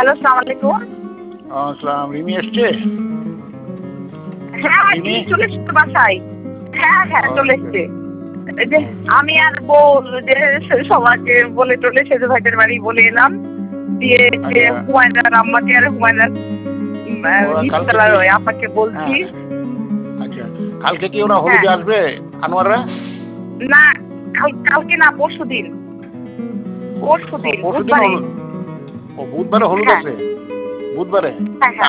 Hello, আসসালামু আলাইকুম। আসসালাম। রিমি এসছে? হ্যাঁ, রিমি? চলে এসছে বাসায়। হ্যাঁ, চলে আচ্ছা। এসছে। এই যে আমি আর বউ যে সবাইকে বলে টলে সেজু ভাইদের বাড়ি বলে এলাম। দিয়ে যে আচ্ছা। হুমায়রার আম্মাকে আর হুমায়রার ওরা কালকে নিচতলার কি? ওই আপাকে বলছি। হ্যাঁ, আচ্ছা। কালকে কি ওরা হ্যাঁ, হলুদে আসবে আনোয়াররা? না, কালকে না, পরশুদিন। ও পরশুদিন পরশুদিন বুধবারে। হলুদ। ও বুধবারে হলুদ হ্যাঁ, আছে? বুধবারে? হ্যাঁ।